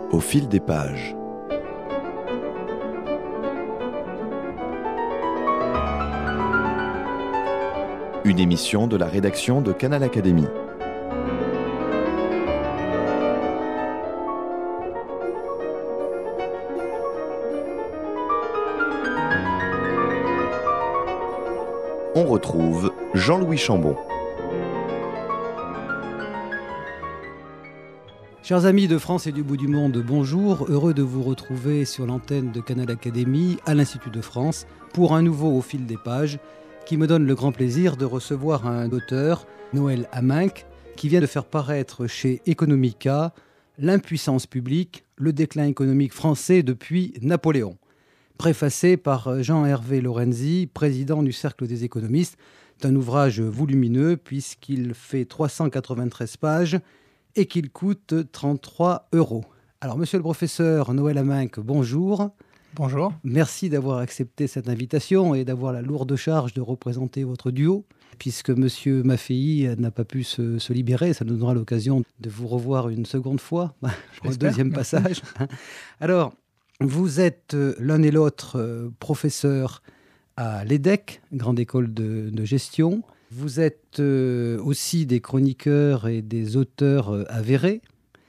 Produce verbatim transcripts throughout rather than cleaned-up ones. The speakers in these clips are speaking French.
Au fil des pages. Une émission de la rédaction de Canal Académie. On retrouve Jean-Louis Chambon. Chers amis de France et du bout du monde, bonjour. Heureux de vous retrouver sur l'antenne de Canal Académie à l'Institut de France pour un nouveau Au fil des pages qui me donne le grand plaisir de recevoir un auteur, Noël Aminck, qui vient de faire paraître chez Economica L'impuissance publique, le déclin économique français depuis Napoléon. Préfacé par Jean-Hervé Lorenzi, président du Cercle des économistes. C'est un ouvrage volumineux puisqu'il fait trois cent quatre-vingt-treize pages et qu'il coûte trente-trois euros. Alors, monsieur le professeur Noël Aminck, bonjour. Bonjour. Merci d'avoir accepté cette invitation et d'avoir la lourde charge de représenter votre duo, puisque monsieur Maffei n'a pas pu se, se libérer. Ça nous donnera l'occasion de vous revoir une seconde fois, pour le deuxième passage. Alors, vous êtes l'un et l'autre professeur à l'E D E C, Grande École de, de Gestion. Vous êtes aussi des chroniqueurs et des auteurs avérés.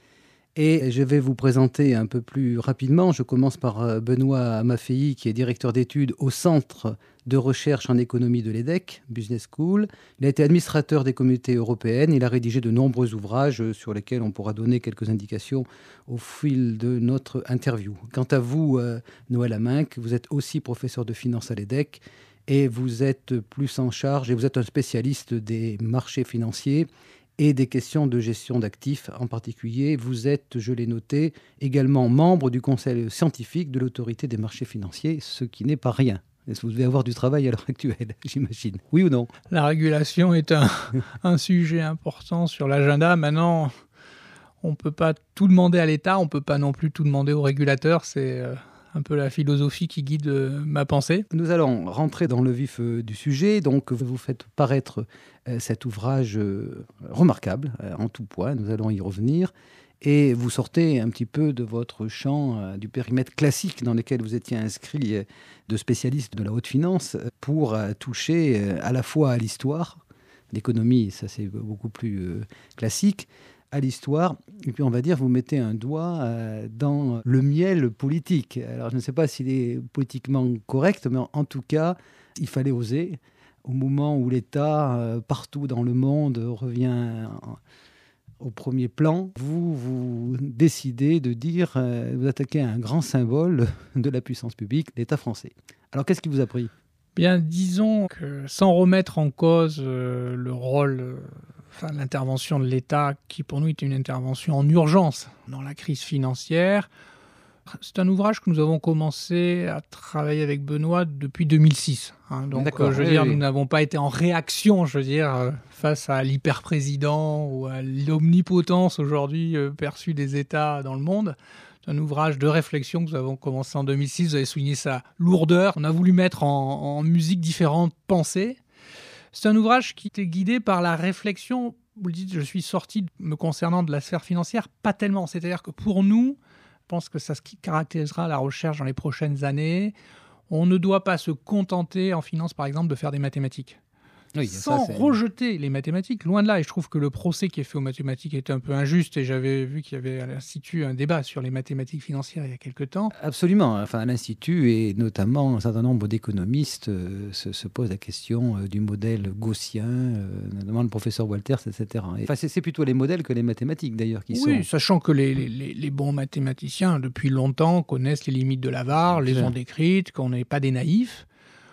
Et je vais vous présenter un peu plus rapidement. Je commence par Benoît Maffei, qui est directeur d'études au Centre de recherche en économie de l'E D E C, Business School. Il a été administrateur des communautés européennes. Il a rédigé de nombreux ouvrages sur lesquels on pourra donner quelques indications au fil de notre interview. Quant à vous, Noël Aminck, vous êtes aussi professeur de finance à l'E D E C et vous êtes plus en charge, et vous êtes un spécialiste des marchés financiers et des questions de gestion d'actifs en particulier. Vous êtes, je l'ai noté, également membre du conseil scientifique de l'autorité des marchés financiers, ce qui n'est pas rien. Vous devez avoir du travail à l'heure actuelle, j'imagine. Oui ou non ? La régulation est un, un sujet important sur l'agenda. Maintenant, on ne peut pas tout demander à l'État, on ne peut pas non plus tout demander aux régulateurs. C'est euh, un peu la philosophie qui guide euh, ma pensée. Nous allons rentrer dans le vif euh, du sujet. Donc, vous faites paraître euh, cet ouvrage euh, remarquable, euh, en tout point. Nous allons y revenir. Et vous sortez un petit peu de votre champ, euh, du périmètre classique dans lequel vous étiez inscrit euh, de spécialiste de la haute finance pour euh, toucher euh, à la fois à l'histoire, l'économie, ça c'est beaucoup plus euh, classique, à l'histoire, et puis on va dire vous mettez un doigt euh, dans le miel politique. Alors je ne sais pas s'il est politiquement correct, mais en, en tout cas, il fallait oser. Au moment où l'État, euh, partout dans le monde, revient en, au premier plan, vous, vous décidez de dire, euh, vous attaquez un grand symbole de la puissance publique, l'État français. Alors qu'est-ce qui vous a pris ? Bien, disons que sans remettre en cause euh, le rôle... Euh... Enfin, l'intervention de l'État, qui pour nous est une intervention en urgence dans la crise financière. C'est un ouvrage que nous avons commencé à travailler avec Benoît depuis deux mille six. Hein. Donc, euh, je veux oui, dire, oui. Nous n'avons pas été en réaction, je veux dire, euh, face à l'hyper-président ou à l'omnipotence aujourd'hui euh, perçue des États dans le monde. C'est un ouvrage de réflexion que nous avons commencé en deux mille six. Vous avez souligné sa lourdeur. On a voulu mettre en, en musique différentes pensées. C'est un ouvrage qui était guidé par la réflexion. Vous le dites, je suis sorti me concernant de la sphère financière, pas tellement. C'est-à-dire que pour nous, je pense que ça ce qui caractérisera la recherche dans les prochaines années, on ne doit pas se contenter en finance, par exemple, de faire des mathématiques. Oui, sans ça, rejeter les mathématiques, loin de là. Et je trouve que le procès qui est fait aux mathématiques est un peu injuste. Et j'avais vu qu'il y avait à l'Institut un débat sur les mathématiques financières il y a quelque temps. Absolument. Enfin, à l'Institut, et notamment un certain nombre d'économistes euh, se, se posent la question euh, du modèle gaussien, euh, notamment le professeur Walters, et cetera. Et, enfin, c'est, c'est plutôt les modèles que les mathématiques, d'ailleurs, qui oui, sont... Oui, sachant que les, les, les bons mathématiciens, depuis longtemps, connaissent les limites de l'A-V A R, les ont décrites, qu'on n'est pas des naïfs.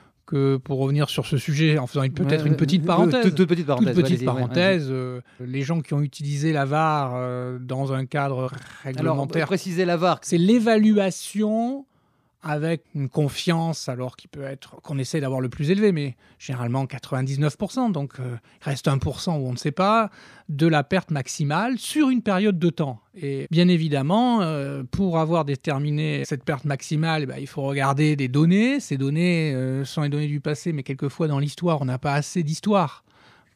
Que pour revenir sur ce sujet, en faisant une, peut-être ouais, une petite parenthèse, toute, toute petite parenthèse, toute petite ouais, parenthèse ouais, euh, les gens qui ont utilisé l'A V A R euh, dans un cadre réglementaire, alors préciser l'A V A R, c'est l'évaluation avec une confiance alors qui peut être qu'on essaie d'avoir le plus élevé, mais généralement quatre-vingt-dix-neuf pour cent, donc euh, il reste un pour cent où on ne sait pas, de la perte maximale sur une période de temps. Et bien évidemment, euh, pour avoir déterminé cette perte maximale, bah, il faut regarder des données. Ces données euh, sont les données du passé, mais quelquefois dans l'histoire, on n'a pas assez d'histoire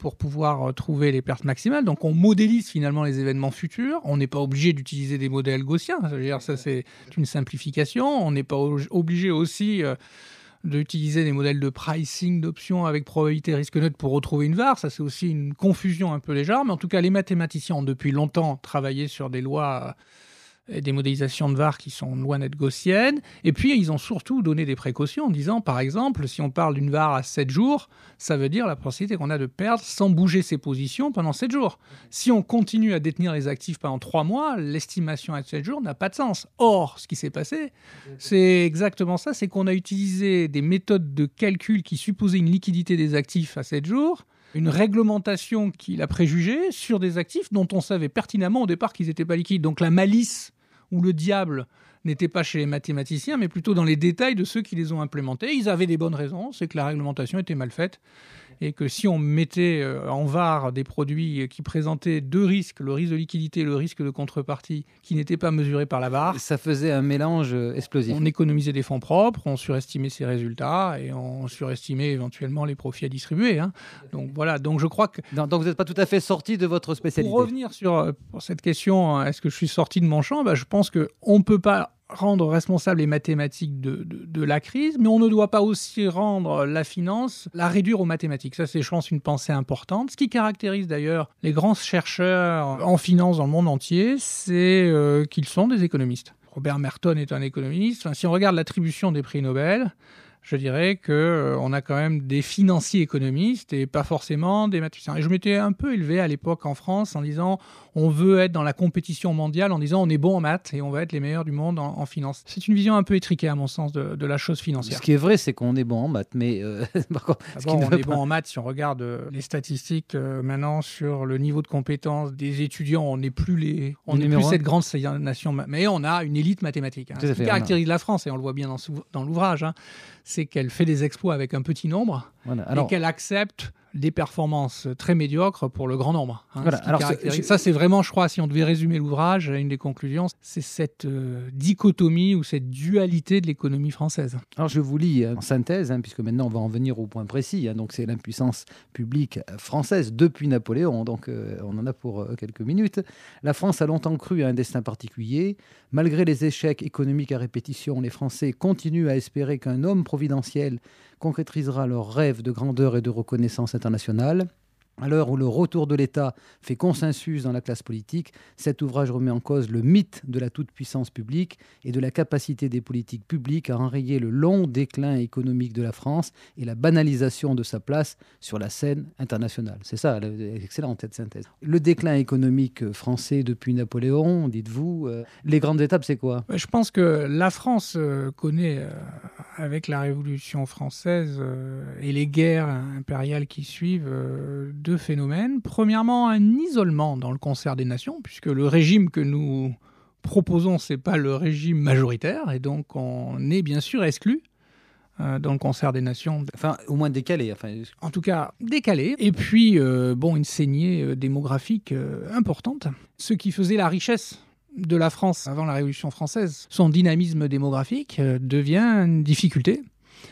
pour pouvoir trouver les pertes maximales. Donc on modélise finalement les événements futurs. On n'est pas obligé d'utiliser des modèles gaussiens. Ça veut dire, ça c'est une simplification. On n'est pas obligé aussi euh, d'utiliser des modèles de pricing d'options avec probabilité risque neutre pour retrouver une V A R. Ça c'est aussi une confusion un peu légère. Mais en tout cas, les mathématiciens ont depuis longtemps travaillé sur des lois et des modélisations de V A R qui sont loin d'être gaussiennes. Et puis, ils ont surtout donné des précautions en disant, par exemple, si on parle d'une V A R à sept jours, ça veut dire la possibilité qu'on a de perdre sans bouger ses positions pendant sept jours. Si on continue à détenir les actifs pendant trois mois, l'estimation à sept jours n'a pas de sens. Or, ce qui s'est passé, c'est exactement ça, c'est qu'on a utilisé des méthodes de calcul qui supposaient une liquidité des actifs à sept jours, une réglementation qui l'a préjugée sur des actifs dont on savait pertinemment au départ qu'ils n'étaient pas liquides. Donc la malice ou le diable n'était pas chez les mathématiciens, mais plutôt dans les détails de ceux qui les ont implémentés. Ils avaient des bonnes raisons, c'est que la réglementation était mal faite et que si on mettait en V A R des produits qui présentaient deux risques, le risque de liquidité et le risque de contrepartie, qui n'étaient pas mesurés par la V A R, ça faisait un mélange explosif. On économisait des fonds propres, on surestimait ses résultats et on surestimait éventuellement les profits à distribuer. Hein. Donc voilà, donc je crois que... Donc, donc vous n'êtes pas tout à fait sorti de votre spécialité. Pour revenir sur pour cette question, est-ce que je suis sorti de mon champ ? Ben, je pense qu'on ne peut pas rendre responsables les mathématiques de, de, de la crise, mais on ne doit pas aussi rendre la finance, la réduire aux mathématiques. Ça, c'est, je pense, une pensée importante. Ce qui caractérise d'ailleurs les grands chercheurs en finance dans le monde entier, c'est euh, qu'ils sont des économistes. Robert Merton est un économiste. Enfin, si on regarde l'attribution des prix Nobel, je dirais qu'on euh, a quand même des financiers économistes et pas forcément des mathématiciens. Et je m'étais un peu élevé à l'époque en France en disant on veut être dans la compétition mondiale, en disant on est bon en maths et on va être les meilleurs du monde en, en finance. C'est une vision un peu étriquée à mon sens de, de la chose financière. Ce qui est vrai, c'est qu'on est bon en maths, mais euh, par contre, ce D'abord, qui on ne est pas... bon en maths si on regarde euh, les statistiques euh, maintenant sur le niveau de compétence des étudiants. On n'est plus les, on n'est plus cette grande nation, mais on a une élite mathématique. Hein. Ce qui caractérise la France, et on le voit bien dans, dans l'ouvrage, hein, c'est qu'elle fait des exploits avec un petit nombre voilà. Alors, et qu'elle accepte des performances très médiocres pour le grand nombre. Hein, voilà. Alors, c'est, ça, c'est vraiment, je crois, si on devait résumer l'ouvrage, une des conclusions, c'est cette euh, dichotomie ou cette dualité de l'économie française. Alors, je vous lis en synthèse, hein, puisque maintenant, on va en venir au point précis. Hein, donc, c'est l'impuissance publique française depuis Napoléon. Donc, euh, on en a pour euh, quelques minutes. La France a longtemps cru à un destin particulier. Malgré les échecs économiques à répétition, les Français continuent à espérer qu'un homme providentiel concrétisera leur rêve de grandeur et de reconnaissance internationale. À l'heure où le retour de l'État fait consensus dans la classe politique, cet ouvrage remet en cause le mythe de la toute-puissance publique et de la capacité des politiques publiques à enrayer le long déclin économique de la France et la banalisation de sa place sur la scène internationale. C'est ça, excellente cette synthèse. Le déclin économique français depuis Napoléon, dites-vous, euh, les grandes étapes, c'est quoi ? Je pense que la France euh, connaît, euh, avec la Révolution française euh, et les guerres impériales qui suivent, euh, deux phénomènes. Premièrement, un isolement dans le concert des nations, puisque le régime que nous proposons, ce n'est pas le régime majoritaire, et donc on est bien sûr exclu euh, dans le concert des nations. Enfin, au moins décalé. Enfin... En tout cas, décalé. Et puis, euh, bon, une saignée démographique euh, importante, ce qui faisait la richesse de la France avant la Révolution française. Son dynamisme démographique euh, devient une difficulté.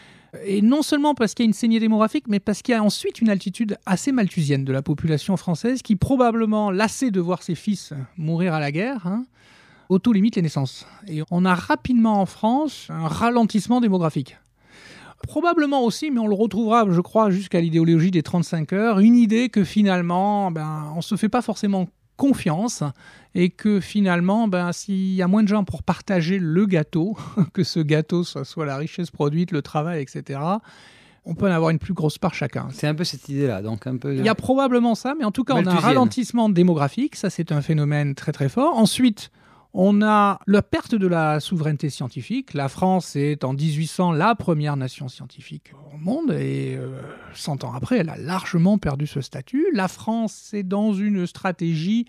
Et non seulement parce qu'il y a une saignée démographique, mais parce qu'il y a ensuite une altitude assez malthusienne de la population française qui, probablement lassée de voir ses fils mourir à la guerre, hein, auto-limite les naissances. Et on a rapidement en France un ralentissement démographique. Probablement aussi, mais on le retrouvera, je crois, jusqu'à l'idéologie des trente-cinq heures, une idée que finalement, ben, on ne se fait pas forcément confiance et que finalement, ben, s'il y a moins de gens pour partager le gâteau, que ce gâteau soit, soit la richesse produite, le travail, et cetera, on peut en avoir une plus grosse part chacun. C'est un peu cette idée-là. Donc un peu... Il y a probablement ça, mais en tout cas, on a un ralentissement démographique. Ça, c'est un phénomène très très fort. Ensuite, on a la perte de la souveraineté scientifique. La France est en dix-huit cents la première nation scientifique au monde et euh, cent ans après, elle a largement perdu ce statut. La France est dans une stratégie,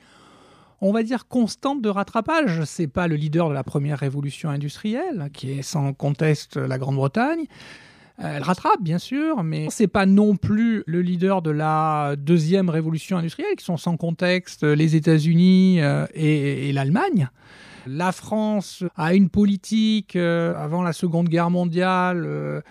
on va dire, constante de rattrapage. C'est pas le leader de la première révolution industrielle, qui est sans conteste la Grande-Bretagne. Elle rattrape, bien sûr, mais c'est pas non plus le leader de la deuxième révolution industrielle, qui sont sans contexte les États-Unis euh, et, et l'Allemagne. La France a une politique, euh, avant la Seconde Guerre mondiale, euh,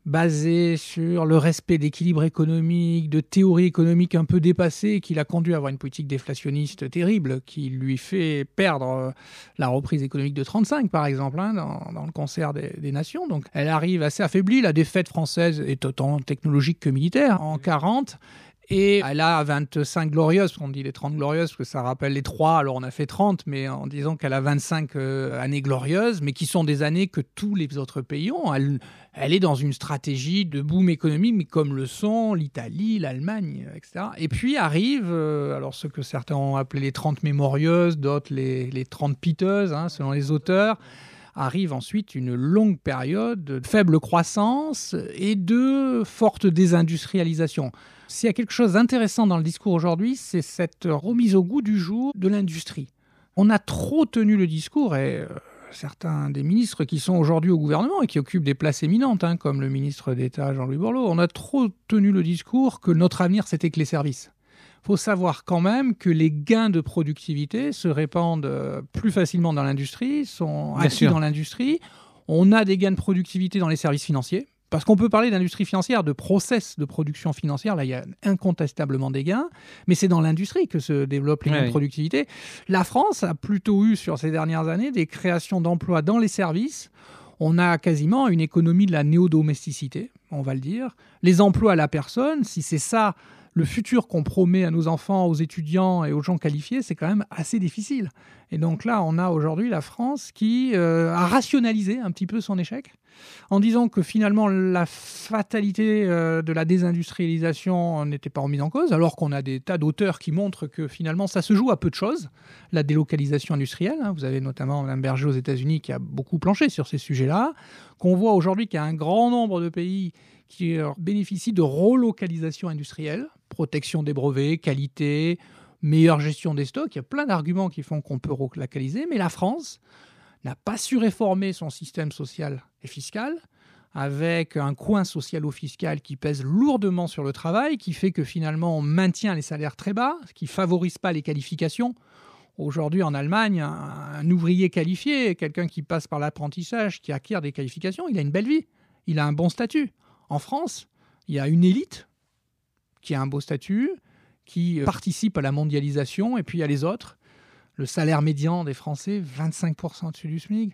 basé sur le respect d'équilibre économique, de théories économiques un peu dépassées, qui l'a conduit à avoir une politique déflationniste terrible, qui lui fait perdre la reprise économique de trente-cinq, par exemple, hein, dans, dans le concert des, des nations. Donc, elle arrive assez affaiblie. La défaite française est autant technologique que militaire en quarante. Et elle a vingt-cinq glorieuses, on dit les trente glorieuses, parce que ça rappelle les trois, alors on a fait trente, mais en disant qu'elle a vingt-cinq euh, années glorieuses, mais qui sont des années que tous les autres pays ont. Elle, elle est dans une stratégie de boom économique, mais comme le sont l'Italie, l'Allemagne, et cetera. Et puis arrive, euh, alors ce que certains ont appelé les trente mémorieuses, d'autres les, les trente piteuses, hein, selon les auteurs, arrive ensuite une longue période de faible croissance et de forte désindustrialisation. S'il y a quelque chose d'intéressant dans le discours aujourd'hui, c'est cette remise au goût du jour de l'industrie. On a trop tenu le discours, et euh, certains des ministres qui sont aujourd'hui au gouvernement et qui occupent des places éminentes, hein, comme le ministre d'État Jean-Louis Borloo, on a trop tenu le discours que notre avenir, c'était que les services. Il faut savoir quand même que les gains de productivité se répandent plus facilement dans l'industrie, sont acquis dans l'industrie. On a des gains de productivité dans les services financiers. Parce qu'on peut parler d'industrie financière, de process de production financière, là il y a incontestablement des gains, mais c'est dans l'industrie que se développent les gains oui. de productivité. La France a plutôt eu sur ces dernières années des créations d'emplois dans les services. On a quasiment une économie de la néo-domesticité, on va le dire. Les emplois à la personne, si c'est ça le futur qu'on promet à nos enfants, aux étudiants et aux gens qualifiés, c'est quand même assez difficile. Et donc là, on a aujourd'hui la France qui euh, a rationalisé un petit peu son échec en disant que finalement la fatalité euh, de la désindustrialisation n'était pas remise en cause, alors qu'on a des tas d'auteurs qui montrent que finalement ça se joue à peu de choses, la délocalisation industrielle. Hein. Vous avez notamment Mme Berger aux États-Unis qui a beaucoup planché sur ces sujets-là, qu'on voit aujourd'hui qu'il y a un grand nombre de pays qui bénéficient de relocalisation industrielle, protection des brevets, qualité, meilleure gestion des stocks. Il y a plein d'arguments qui font qu'on peut relocaliser, mais la France n'a pas su réformer son système social et fiscal, avec un coin socialo-fiscal qui pèse lourdement sur le travail, qui fait que finalement on maintient les salaires très bas, qui ne favorise pas les qualifications. Aujourd'hui, en Allemagne, un, un ouvrier qualifié, quelqu'un qui passe par l'apprentissage, qui acquiert des qualifications, il a une belle vie, il a un bon statut. En France, il y a une élite qui a un beau statut, qui participe à la mondialisation, et puis il y a les autres. Le salaire médian des Français, vingt-cinq pour cent au-dessus du SMIC.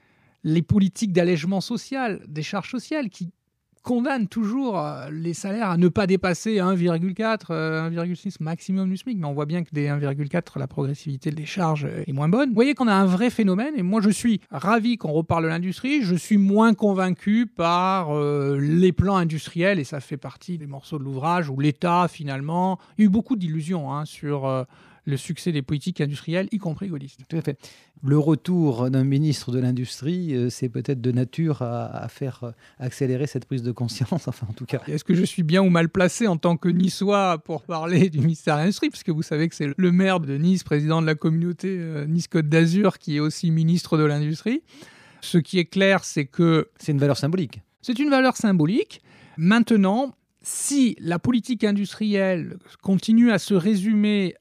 Les politiques d'allègement social, des charges sociales, qui condamnent toujours les salaires à ne pas dépasser un virgule quatre, un virgule six maximum du SMIC. Mais on voit bien que dès un virgule quatre, la progressivité des charges est moins bonne. Vous voyez qu'on a un vrai phénomène, et moi je suis ravi qu'on reparle de l'industrie. Je suis moins convaincu par euh, les plans industriels, et ça fait partie des morceaux de l'ouvrage où l'État, finalement, il y a eu beaucoup d'illusions hein, sur... Euh, le succès des politiques industrielles, y compris gaullistes. Tout à fait. Le retour d'un ministre de l'Industrie, euh, c'est peut-être de nature à, à faire euh, accélérer cette prise de conscience, enfin en tout cas. Est-ce que je suis bien ou mal placé en tant que Niçois pour parler du ministère de l'Industrie, puisque vous savez que c'est le maire de Nice, président de la communauté euh, Nice-Côte d'Azur, qui est aussi ministre de l'Industrie. Ce qui est clair, c'est que... C'est une valeur symbolique. C'est une valeur symbolique. Maintenant... Si la politique industrielle continue à se résumer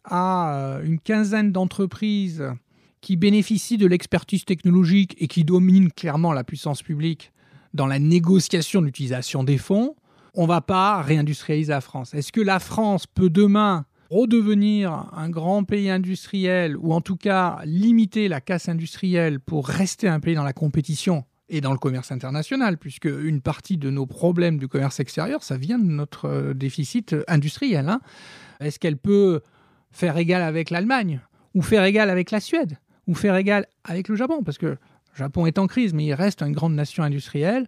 à une quinzaine d'entreprises qui bénéficient de l'expertise technologique et qui dominent clairement la puissance publique dans la négociation de l'utilisation des fonds, on ne va pas réindustrialiser la France. Est-ce que la France peut demain redevenir un grand pays industriel, ou en tout cas limiter la casse industrielle pour rester un pays dans la compétition et dans le commerce international, puisque une partie de nos problèmes du commerce extérieur, ça vient de notre déficit industriel. Hein. Est-ce qu'elle peut faire égal avec l'Allemagne, ou faire égal avec la Suède, ou faire égal avec le Japon? Parce que le Japon est en crise, mais il reste une grande nation industrielle.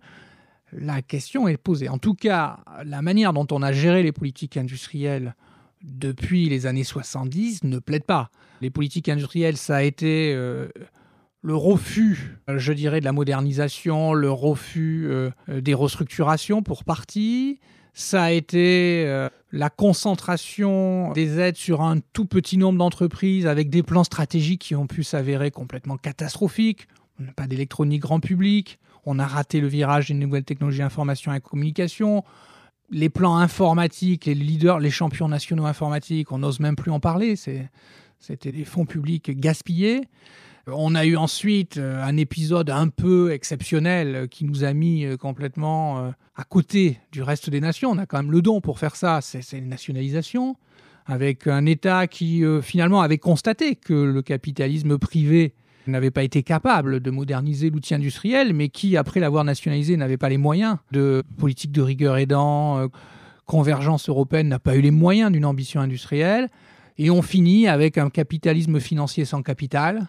La question est posée. En tout cas, la manière dont on a géré les politiques industrielles depuis les années soixante-dix ne plaide pas. Les politiques industrielles, ça a été... Euh, le refus, je dirais, de la modernisation, le refus euh, des restructurations pour partie. Ça a été euh, la concentration des aides sur un tout petit nombre d'entreprises avec des plans stratégiques qui ont pu s'avérer complètement catastrophiques. On n'a pas d'électronique grand public. On a raté le virage des nouvelles technologies information et communication. Les plans informatiques, les leaders, les champions nationaux informatiques, on n'ose même plus en parler. C'est, c'était des fonds publics gaspillés. On a eu ensuite un épisode un peu exceptionnel qui nous a mis complètement à côté du reste des nations. On a quand même le don pour faire ça, c'est, c'est une nationalisation, avec un État qui euh, finalement avait constaté que le capitalisme privé n'avait pas été capable de moderniser l'outil industriel, mais qui, après l'avoir nationalisé, n'avait pas les moyens de politique de rigueur aidant, euh, convergence européenne n'a pas eu les moyens d'une ambition industrielle, et on finit avec un capitalisme financier sans capital,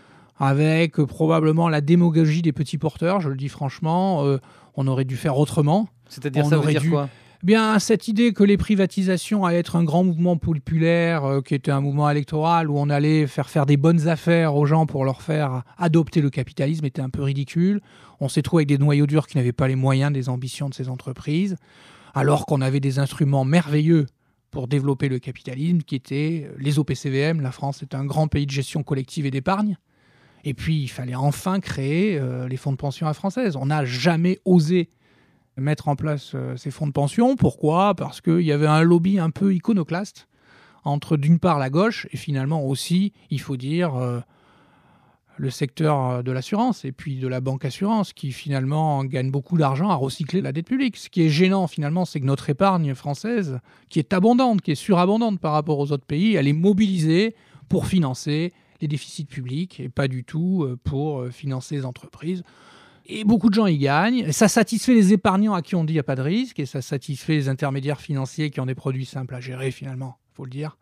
avec euh, probablement la démagogie des petits porteurs, je le dis franchement, euh, on aurait dû faire autrement. C'est-à-dire, on ça veut dire dû... quoi ? Bien, cette idée que les privatisations allaient être un grand mouvement populaire, euh, qui était un mouvement électoral où on allait faire faire des bonnes affaires aux gens pour leur faire adopter le capitalisme était un peu ridicule. On s'est trouvé avec des noyaux durs qui n'avaient pas les moyens des ambitions de ces entreprises, alors qu'on avait des instruments merveilleux pour développer le capitalisme, qui étaient les O P C V M. La France est un grand pays de gestion collective et d'épargne. Et puis, il fallait enfin créer euh, les fonds de pension à la française. On n'a jamais osé mettre en place euh, ces fonds de pension. Pourquoi ? Parce qu'il y avait un lobby un peu iconoclaste entre, d'une part, la gauche et finalement aussi, il faut dire, euh, le secteur de l'assurance et puis de la banque assurance qui finalement gagne beaucoup d'argent à recycler la dette publique. Ce qui est gênant finalement, c'est que notre épargne française, qui est abondante, qui est surabondante par rapport aux autres pays, elle est mobilisée pour financer les déficits publics et pas du tout pour financer les entreprises. Et beaucoup de gens y gagnent. Ça satisfait les épargnants à qui on dit qu'il n'y a pas de risque et ça satisfait les intermédiaires financiers qui ont des produits simples à gérer finalement, il faut le dire,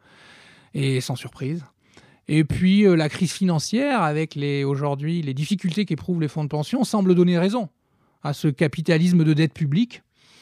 et sans surprise. Et puis euh, la crise financière avec les, aujourd'hui les difficultés qu'éprouvent les fonds de pension semble donner raison à ce capitalisme de dette publique.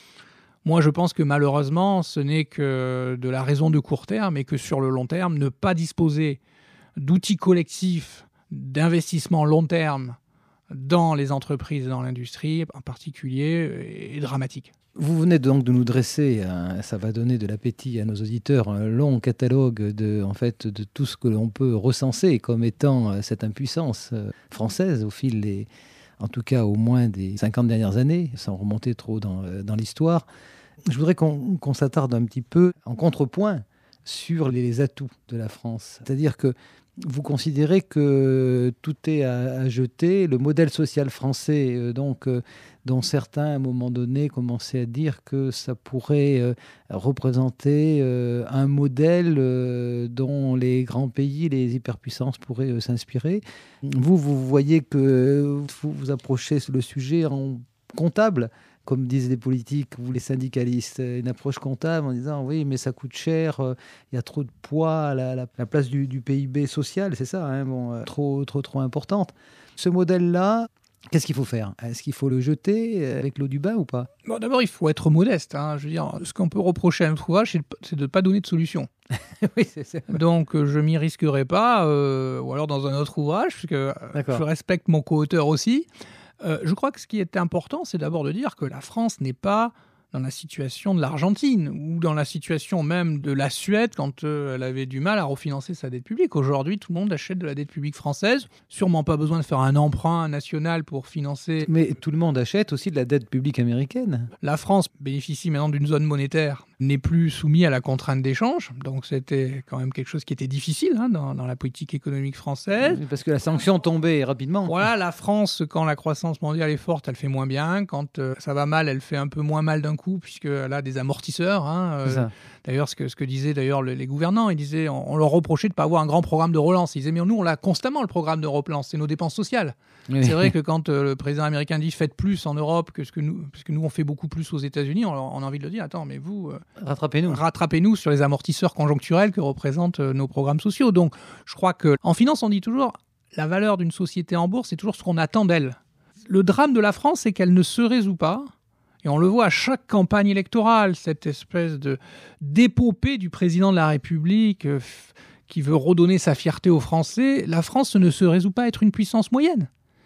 Moi, je pense que malheureusement, ce n'est que de la raison de court terme et que sur le long terme, ne pas disposer d'outils collectifs d'investissement long terme dans les entreprises et dans l'industrie en particulier est dramatique. Vous venez donc de nous dresser, un, ça va donner de l'appétit à nos auditeurs, un long catalogue de, en fait, de tout ce que l'on peut recenser comme étant cette impuissance française au fil des, en tout cas au moins des cinquante dernières années, sans remonter trop dans, dans l'histoire. Je voudrais qu'on, qu'on s'attarde un petit peu en contrepoint sur les atouts de la France. C'est-à-dire que vous considérez que tout est à, à jeter. Le modèle social français, euh, donc, euh, dont certains, à un moment donné, commençaient à dire que ça pourrait euh, représenter euh, un modèle euh, dont les grands pays, les hyperpuissances pourraient euh, s'inspirer. Vous, vous voyez que vous, vous approchez le sujet en comptable, comme disent les politiques ou les syndicalistes, une approche comptable en disant oui, mais ça coûte cher, il euh, y a trop de poids à la, la, la place du, du P I B social, c'est ça, hein, bon, euh, trop, trop, trop importante. Ce modèle-là, qu'est-ce qu'il faut faire ? Est-ce qu'il faut le jeter avec l'eau du bain ou pas ? Bon, d'abord, il faut être modeste. Hein. Je veux dire, ce qu'on peut reprocher à notre ouvrage, c'est de ne pas donner de solution. Oui, c'est ça. Donc, je ne m'y risquerai pas, euh, ou alors dans un autre ouvrage, parce que D'accord. Je respecte mon co-auteur aussi. Euh, je crois que ce qui est important, c'est d'abord de dire que la France n'est pas dans la situation de l'Argentine ou dans la situation même de la Suède quand euh, elle avait du mal à refinancer sa dette publique. Aujourd'hui, tout le monde achète de la dette publique française. Sûrement pas besoin de faire un emprunt national pour financer... Mais tout le monde achète aussi de la dette publique américaine. La France bénéficie maintenant d'une zone monétaire, n'est plus soumise à la contrainte d'échange. Donc c'était quand même quelque chose qui était difficile hein, dans, dans la politique économique française. Parce que la sanction tombait rapidement. Voilà, la France, quand la croissance mondiale est forte, elle fait moins bien. Quand euh, ça va mal, elle fait un peu moins mal d'un coup, puisqu'elle a des amortisseurs. Hein, euh, d'ailleurs, ce que, ce que disaient d'ailleurs les, les gouvernants, ils disaient, on, on leur reprochait de ne pas avoir un grand programme de relance. Ils disaient, mais nous, on l'a constamment, le programme de relance, c'est nos dépenses sociales. Oui. C'est vrai que quand euh, le président américain dit, faites plus en Europe que ce que nous, parce que nous, on fait beaucoup plus aux États-Unis, on, on a envie de le dire, attends, mais vous... Euh, Rattrapez-nous. Rattrapez-nous sur les amortisseurs conjoncturels que représentent euh, nos programmes sociaux. Donc, je crois qu'en finance, on dit toujours, la valeur d'une société en bourse, c'est toujours ce qu'on attend d'elle. Le drame de la France, c'est qu'elle ne se résout pas. Et on le voit à chaque campagne électorale, cette espèce de d'épopée du président de la République euh, qui veut redonner sa fierté aux Français. La France ne se résout pas à être une puissance moyenne.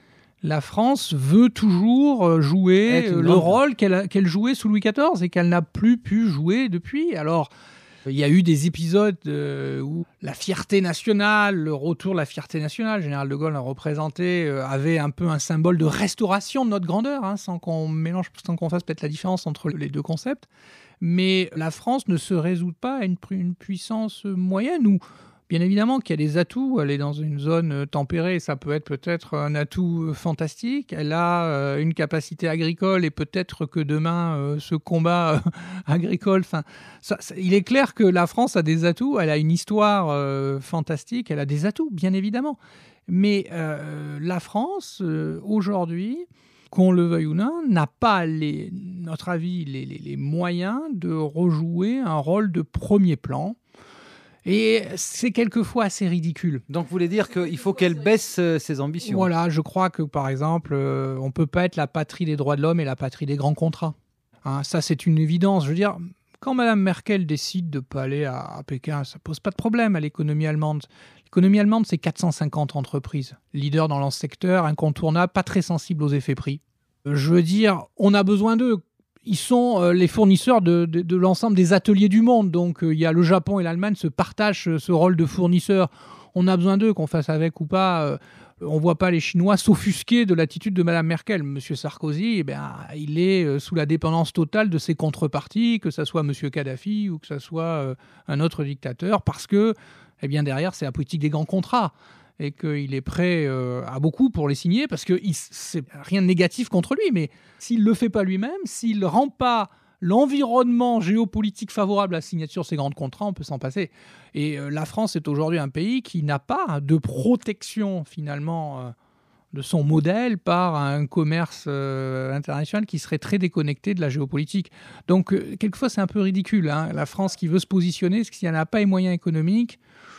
La France veut toujours jouer le grande... rôle qu'elle, a, qu'elle jouait sous Louis quatorze et qu'elle n'a plus pu jouer depuis. Alors, il y a eu des épisodes euh, où la fierté nationale, le retour de la fierté nationale, le général de Gaulle l'a représenté, euh, avait un peu un symbole de restauration de notre grandeur, hein, sans qu'on mélange, sans qu'on fasse peut-être la différence entre les deux concepts. Mais la France ne se résout pas à une, une puissance moyenne où, Bien évidemment qu'il y a des atouts. Elle est dans une zone tempérée, ça peut être peut-être un atout fantastique. Elle a euh, une capacité agricole et peut-être que demain, euh, ce combat euh, agricole... Ça, ça, il est clair que la France a des atouts. Elle a une histoire euh, fantastique. Elle a des atouts, bien évidemment. Mais euh, la France, euh, aujourd'hui, qu'on le veuille ou non, n'a pas, les, notre avis, les, les, les moyens de rejouer un rôle de premier plan. Et c'est quelquefois assez ridicule. Donc vous voulez dire qu'il faut qu'elle baisse euh, ses ambitions? Voilà, je crois que par exemple, euh, on ne peut pas être la patrie des droits de l'homme et la patrie des grands contrats. Hein, ça, c'est une évidence. Je veux dire, quand Mme Merkel décide de ne pas aller à, à Pékin, ça ne pose pas de problème à l'économie allemande. L'économie allemande, c'est quatre cent cinquante entreprises, leaders dans leur secteur, incontournables, pas très sensibles aux effets prix. Je veux dire, on a besoin d'eux. Ils sont euh, les fournisseurs de, de, de l'ensemble des ateliers du monde. Donc, euh, il y a le Japon et l'Allemagne se partagent ce, ce rôle de fournisseur. On a besoin d'eux, qu'on fasse avec ou pas. Euh, on ne voit pas les Chinois s'offusquer de l'attitude de Mme Merkel. M. Sarkozy, eh bien, il est euh, sous la dépendance totale de ses contreparties, que ce soit M. Kadhafi ou que ce soit euh, un autre dictateur, parce que, eh bien, derrière, c'est la politique des grands contrats. Et qu'il est prêt euh, à beaucoup pour les signer, parce que c'est rien de négatif contre lui, mais s'il ne le fait pas lui-même, s'il ne rend pas l'environnement géopolitique favorable à la signature de ces grands contrats, on peut s'en passer. Et euh, la France est aujourd'hui un pays qui n'a pas de protection, finalement, euh, de son modèle par un commerce euh, international qui serait très déconnecté de la géopolitique. Donc, euh, quelquefois, c'est un peu ridicule. Hein, la France qui veut se positionner, parce que si elle n'a pas les moyens économiques,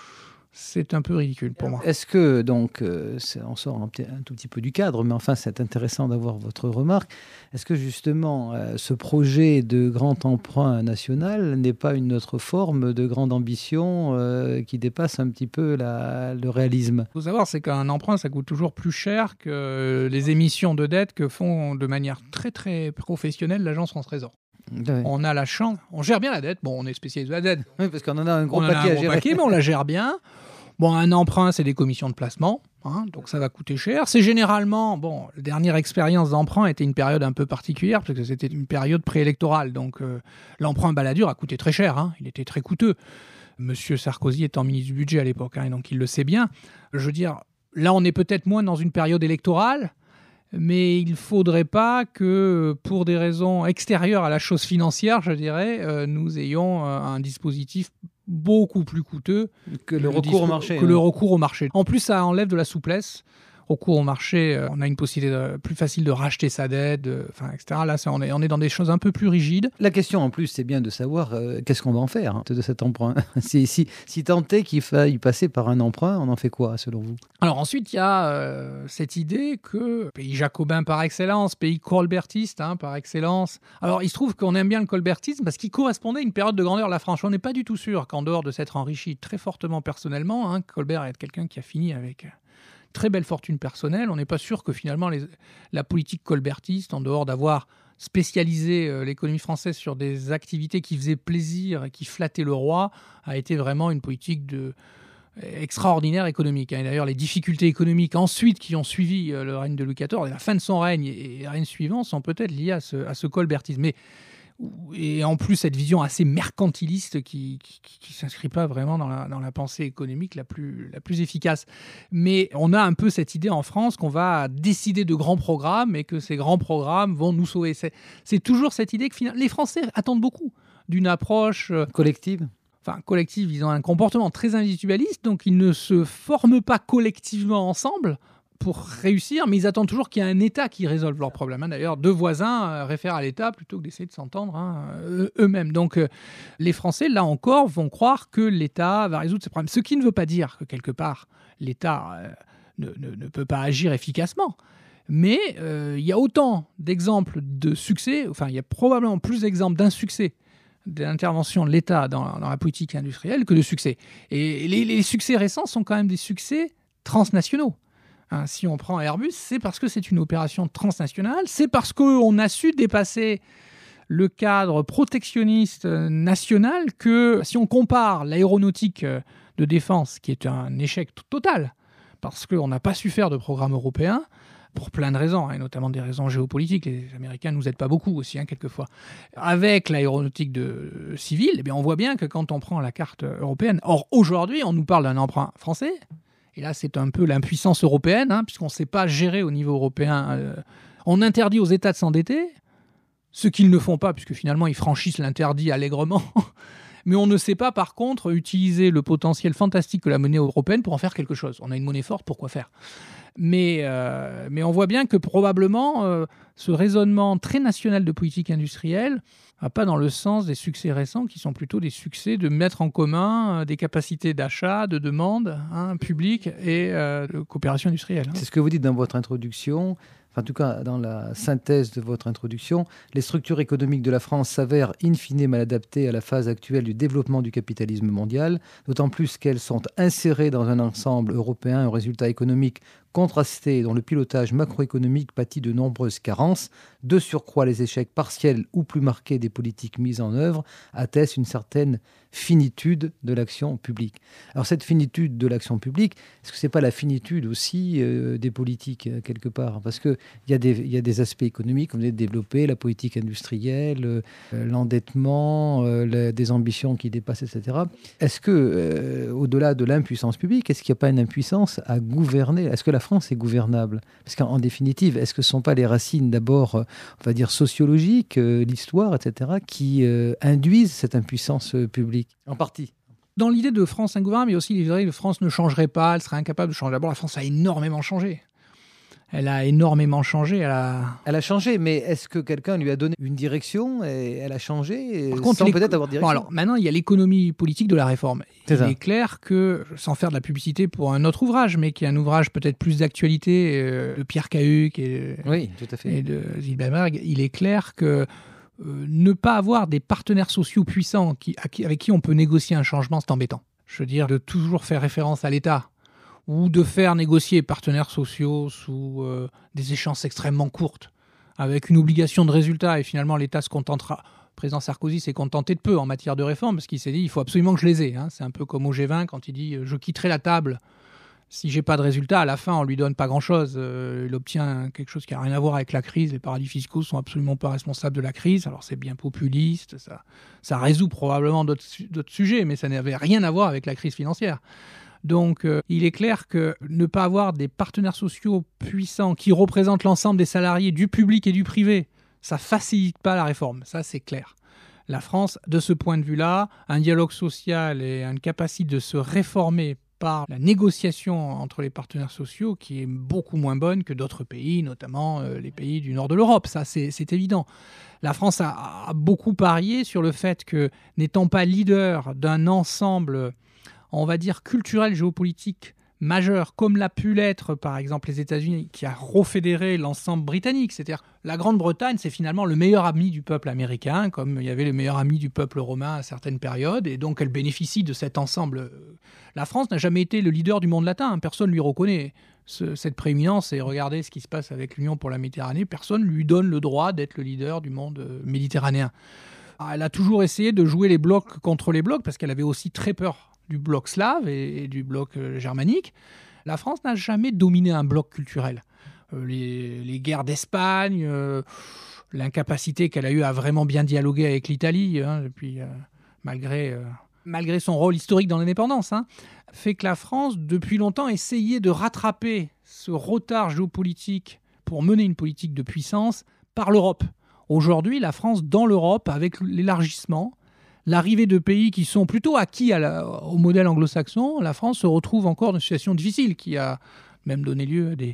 c'est un peu ridicule pour moi. Est-ce que, donc, euh, on sort un, un tout petit peu du cadre, mais enfin, c'est intéressant d'avoir votre remarque. Est-ce que, justement, euh, ce projet de grand emprunt national n'est pas une autre forme de grande ambition euh, qui dépasse un petit peu la, le réalisme? Il faut savoir, c'est qu'un emprunt, ça coûte toujours plus cher que les émissions de dette que font de manière très, très professionnelle l'Agence France Trésor. Ouais. On a la chance, on gère bien la dette. Bon, on est spécialiste de la dette. Oui, parce qu'on en a un gros on paquet en a un à gros gérer. Paquet, mais on la gère bien. Bon, un emprunt, c'est des commissions de placement, hein, donc ça va coûter cher. C'est généralement, bon, la dernière expérience d'emprunt était une période un peu particulière, parce que c'était une période préélectorale. Donc euh, l'emprunt Balladur a coûté très cher, hein, il était très coûteux. Monsieur Sarkozy étant ministre du budget à l'époque, hein, et donc il le sait bien. Je veux dire, là, on est peut-être moins dans une période électorale, mais il ne faudrait pas que, pour des raisons extérieures à la chose financière, je dirais, euh, nous ayons euh, un dispositif beaucoup plus coûteux que le recours au marché. Que le recours au marché. En plus, ça enlève de la souplesse. Recours au marché, on a une possibilité de, plus facile de racheter sa dette, de, enfin, et cetera. Là, ça, on, est, on est dans des choses un peu plus rigides. La question, en plus, c'est bien de savoir euh, qu'est-ce qu'on va en faire hein, de cet emprunt. si, si, si tant est qu'il faille passer par un emprunt, on en fait quoi, selon vous? Alors ensuite, il y a euh, cette idée que, pays jacobin par excellence, pays colbertiste hein, par excellence. Alors, il se trouve qu'on aime bien le colbertisme parce qu'il correspondait à une période de grandeur de la France. On n'est pas du tout sûr qu'en dehors de s'être enrichi très fortement personnellement, hein, Colbert est quelqu'un qui a fini avec très belle fortune personnelle. On n'est pas sûr que finalement les, la politique colbertiste, en dehors d'avoir spécialisé euh, l'économie française sur des activités qui faisaient plaisir et qui flattaient le roi, a été vraiment une politique de, euh, extraordinaire économique. Hein. Et d'ailleurs, les difficultés économiques ensuite qui ont suivi euh, le règne de Louis quatorze et la fin de son règne et, et le règne suivant sont peut-être liées à ce, à ce colbertisme. Mais et en plus cette vision assez mercantiliste qui qui, qui s'inscrit pas vraiment dans la, dans la pensée économique la plus, la plus efficace. Mais on a un peu cette idée en France qu'on va décider de grands programmes et que ces grands programmes vont nous sauver. C'est, c'est toujours cette idée que finalement, les Français attendent beaucoup d'une approche collective. Enfin, collective, ils ont un comportement très individualiste, donc ils ne se forment pas collectivement ensemble pour réussir, mais ils attendent toujours qu'il y ait un État qui résolve leurs problèmes. Hein. D'ailleurs, deux voisins euh, réfèrent à l'État plutôt que d'essayer de s'entendre hein, eux-mêmes. Donc, euh, les Français, là encore, vont croire que l'État va résoudre ces problèmes. Ce qui ne veut pas dire que, quelque part, l'État euh, ne, ne, ne peut pas agir efficacement. Mais euh, il y a autant d'exemples de succès, enfin, il y a probablement plus d'exemples d'insuccès de l'intervention de l'État dans, dans la politique industrielle que de succès. Et les, les succès récents sont quand même des succès transnationaux. Hein, si on prend Airbus, c'est parce que c'est une opération transnationale, c'est parce qu'on a su dépasser le cadre protectionniste national que, si on compare l'aéronautique de défense, qui est un échec total, parce qu'on n'a pas su faire de programme européen, pour plein de raisons, et notamment des raisons géopolitiques. Les Américains ne nous aident pas beaucoup aussi, hein, quelquefois. Avec l'aéronautique de, euh, civile, eh bien, on voit bien que quand on prend la carte européenne, or aujourd'hui, on nous parle d'un emprunt français, et là, c'est un peu l'impuissance européenne, hein, puisqu'on ne sait pas gérer au niveau européen. Euh, on interdit aux États de s'endetter, ce qu'ils ne font pas, puisque finalement, ils franchissent l'interdit allègrement. Mais on ne sait pas, par contre, utiliser le potentiel fantastique que la monnaie européenne pour en faire quelque chose. On a une monnaie forte, pourquoi faire ? Mais, euh, mais on voit bien que probablement, euh, ce raisonnement très national de politique industrielle va pas dans le sens des succès récents, qui sont plutôt des succès de mettre en commun euh, des capacités d'achat, de demande hein, publique et euh, de coopération industrielle. Hein. C'est ce que vous dites dans votre introduction. En tout cas, dans la synthèse de votre introduction, les structures économiques de la France s'avèrent in fine mal adaptées à la phase actuelle du développement du capitalisme mondial, d'autant plus qu'elles sont insérées dans un ensemble européen aux résultats économiques contrastés dont le pilotage macroéconomique pâtit de nombreuses carences. De surcroît, les échecs partiels ou plus marqués des politiques mises en œuvre attestent une certaine finitude de l'action publique. Alors cette finitude de l'action publique, est-ce que ce n'est pas la finitude aussi euh, des politiques, euh, quelque part ? Parce qu'il y, y a des aspects économiques, comme vous avez développé, la politique industrielle, euh, l'endettement, euh, la, des ambitions qui dépassent, et cetera. Est-ce que, euh, au-delà de l'impuissance publique, est-ce qu'il n'y a pas une impuissance à gouverner ? Est-ce que la France est gouvernable ? Parce qu'en définitive, est-ce que ce ne sont pas les racines d'abord, euh, on va dire, sociologiques, euh, l'histoire, et cetera, qui euh, induisent cette impuissance euh, publique ? En partie. Dans l'idée de France ingouvernable, il y a aussi l'idée que France ne changerait pas, elle serait incapable de changer. D'abord, la France a énormément changé. Elle a énormément changé. Elle a, elle a changé, mais est-ce que quelqu'un lui a donné une direction et elle a changé Par contre, sans peut-être avoir de direction ? Bon, alors, maintenant, il y a l'économie politique de la réforme. C'est il ça. est clair que, sans faire de la publicité pour un autre ouvrage, mais qui est un ouvrage peut-être plus d'actualité euh, de Pierre Cahuc et, oui, tout à fait. et de Zilberberg, il est clair que Euh, ne pas avoir des partenaires sociaux puissants qui, avec qui on peut négocier un changement, c'est embêtant. Je veux dire, de toujours faire référence à l'État ou de faire négocier partenaires sociaux sous euh, des échéances extrêmement courtes, avec une obligation de résultat, et finalement l'État se contentera. Le président Sarkozy s'est contenté de peu en matière de réforme, parce qu'il s'est dit il faut absolument que je les ai. Hein. C'est un peu comme au G vingt quand il dit « je quitterai la table ». Si j'ai pas de résultat, à la fin, on lui donne pas grand-chose. Euh, il obtient quelque chose qui n'a rien à voir avec la crise. Les paradis fiscaux sont absolument pas responsables de la crise. Alors c'est bien populiste, ça, ça résout probablement d'autres, d'autres sujets, mais ça n'avait rien à voir avec la crise financière. Donc euh, il est clair que ne pas avoir des partenaires sociaux puissants qui représentent l'ensemble des salariés du public et du privé, ça facilite pas la réforme. Ça, c'est clair. La France, de ce point de vue-là, un dialogue social et une capacité de se réformer par la négociation entre les partenaires sociaux qui est beaucoup moins bonne que d'autres pays, notamment euh, les pays du nord de l'Europe. Ça, c'est, c'est évident. La France a, a beaucoup parié sur le fait que, n'étant pas leader d'un ensemble, on va dire, culturel, géopolitique majeur, comme l'a pu l'être, par exemple, les États-Unis, qui a refédéré l'ensemble britannique. C'est-à-dire, la Grande-Bretagne, c'est finalement le meilleur ami du peuple américain, comme il y avait le meilleur ami du peuple romain à certaines périodes, et donc elle bénéficie de cet ensemble. La France n'a jamais été le leader du monde latin, personne ne lui reconnaît ce, cette prééminence, et regardez ce qui se passe avec l'Union pour la Méditerranée, personne ne lui donne le droit d'être le leader du monde méditerranéen. Elle a toujours essayé de jouer les blocs contre les blocs, parce qu'elle avait aussi très peur du bloc slave et, et du bloc euh, germanique. La France n'a jamais dominé un bloc culturel. Euh, les, les guerres d'Espagne, euh, l'incapacité qu'elle a eue à vraiment bien dialoguer avec l'Italie, hein, depuis, euh, malgré, euh, malgré son rôle historique dans l'indépendance, hein, fait que la France, depuis longtemps, essayait de rattraper ce retard géopolitique pour mener une politique de puissance par l'Europe. Aujourd'hui, la France, dans l'Europe, avec l'élargissement, l'arrivée de pays qui sont plutôt acquis à la, au modèle anglo-saxon, la France se retrouve encore dans une situation difficile qui a même donné lieu à des,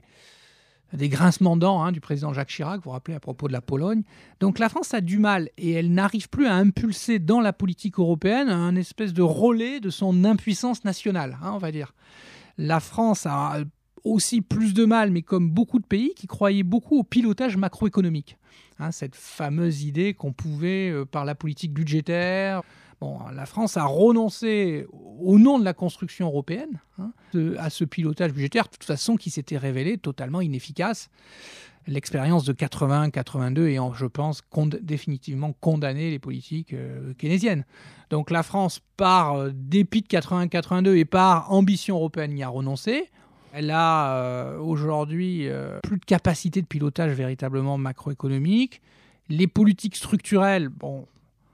à des grincements dents hein, du président Jacques Chirac, vous vous rappelez, à propos de la Pologne. Donc la France a du mal et elle n'arrive plus à impulser dans la politique européenne un espèce de relais de son impuissance nationale, hein, on va dire. La France a aussi plus de mal, mais comme beaucoup de pays qui croyaient beaucoup au pilotage macroéconomique. Hein, cette fameuse idée qu'on pouvait, euh, par la politique budgétaire... Bon, la France a renoncé, au nom de la construction européenne, hein, à ce pilotage budgétaire, de toute façon, qui s'était révélé totalement inefficace. L'expérience de quatre-vingt quatre-vingt-deux est, je pense, cond- définitivement condamné les politiques euh, keynésiennes. Donc la France, par euh, dépit de quatre-vingt quatre-vingt-deux et par ambition européenne, y a renoncé. Elle a euh, aujourd'hui euh, plus de capacité de pilotage véritablement macroéconomique. Les politiques structurelles, bon,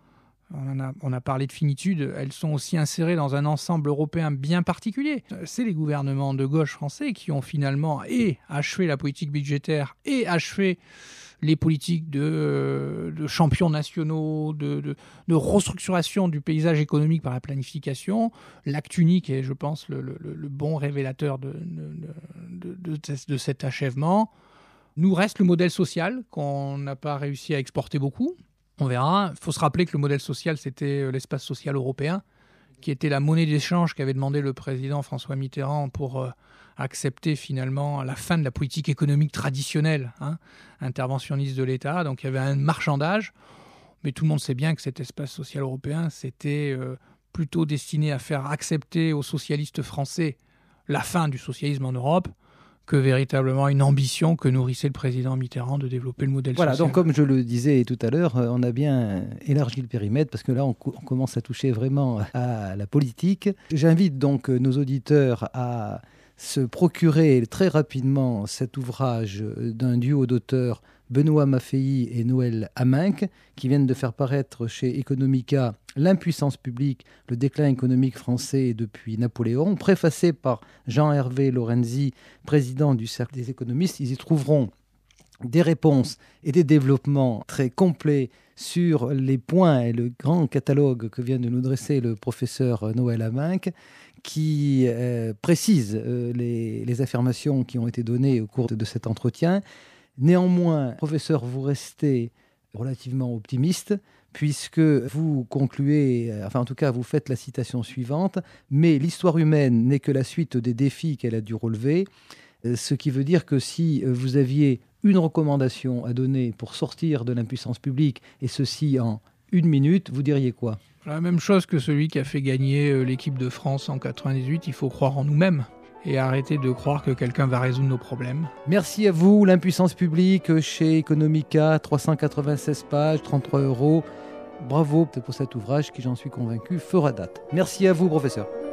on, en a, on a parlé de finitude, elles sont aussi insérées dans un ensemble européen bien particulier. C'est les gouvernements de gauche français qui ont finalement et achevé la politique budgétaire et achevé les politiques de, de champions nationaux, de, de, de restructuration du paysage économique par la planification. L'acte unique est, je pense, le, le, le bon révélateur de, de, de, de, de cet achèvement. Nous reste le modèle social qu'on n'a pas réussi à exporter beaucoup. On verra. Il faut se rappeler que le modèle social, c'était l'espace social européen, qui était la monnaie d'échange qu'avait demandé le président François Mitterrand pour euh, accepter finalement la fin de la politique économique traditionnelle, hein, interventionniste de l'État. Donc il y avait un marchandage, mais tout le monde sait bien que cet espace social européen, c'était euh, plutôt destiné à faire accepter aux socialistes français la fin du socialisme en Europe, que véritablement une ambition que nourrissait le président Mitterrand de développer le modèle voilà, social. Voilà, donc comme je le disais tout à l'heure, on a bien élargi le périmètre parce que là, on, co- on commence à toucher vraiment à la politique. J'invite donc nos auditeurs à se procurer très rapidement cet ouvrage d'un duo d'auteurs, Benoît Maffei et Noël Aminck, qui viennent de faire paraître chez Economica L'impuissance publique, le déclin économique français depuis Napoléon, préfacé par Jean-Hervé Lorenzi, président du Cercle des économistes. Ils y trouveront des réponses et des développements très complets sur les points et le grand catalogue que vient de nous dresser le professeur Noël Aminck, qui euh, précise euh, les, les affirmations qui ont été données au cours de cet entretien. Néanmoins, professeur, vous restez relativement optimiste, puisque vous concluez, enfin en tout cas vous faites la citation suivante, « Mais l'histoire humaine n'est que la suite des défis qu'elle a dû relever », ce qui veut dire que si vous aviez une recommandation à donner pour sortir de l'impuissance publique, et ceci en une minute, vous diriez quoi ? La même chose que celui qui a fait gagner l'équipe de France en quatre-vingt-dix-huit, il faut croire en nous-mêmes et arrêter de croire que quelqu'un va résoudre nos problèmes. Merci à vous, l'impuissance publique chez Economica, trois cent quatre-vingt-seize pages, trente-trois euros. Bravo pour cet ouvrage qui, j'en suis convaincu, fera date. Merci à vous, professeur.